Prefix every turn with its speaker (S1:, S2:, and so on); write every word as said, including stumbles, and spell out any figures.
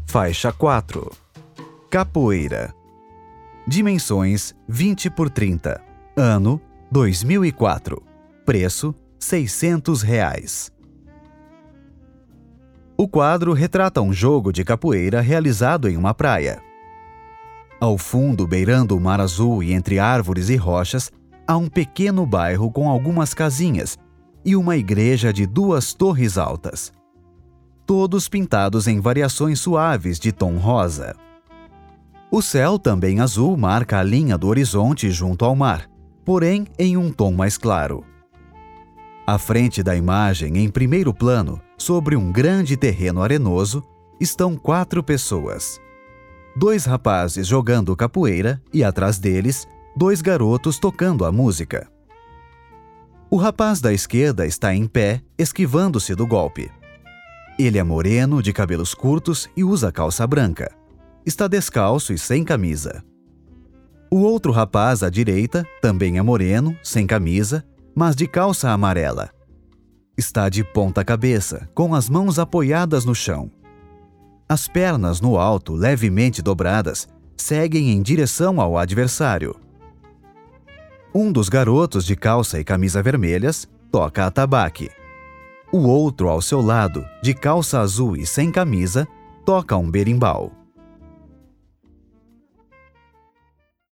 S1: Faixa quatro. Capoeira. Dimensões vinte por trinta. Ano dois mil e quatro. Preço seiscentos reais. O quadro retrata um jogo de capoeira realizado em uma praia. Ao fundo, beirando o mar azul e entre árvores e rochas, há um pequeno bairro com algumas casinhas e uma igreja de duas torres altas. Todos pintados em variações suaves de tom rosa. O céu, também azul, marca a linha do horizonte junto ao mar, porém em um tom mais claro. À frente da imagem, em primeiro plano, sobre um grande terreno arenoso, estão quatro pessoas. Dois rapazes jogando capoeira e, atrás deles, dois garotos tocando a música. O rapaz da esquerda está em pé, esquivando-se do golpe. Ele é moreno, de cabelos curtos e usa calça branca. Está descalço e sem camisa. O outro rapaz à direita também é moreno, sem camisa, mas de calça amarela. Está de ponta cabeça, com as mãos apoiadas no chão. As pernas no alto, levemente dobradas, seguem em direção ao adversário. Um dos garotos de calça e camisa vermelhas toca atabaque. O outro ao seu lado, de calça azul e sem camisa, toca um berimbau.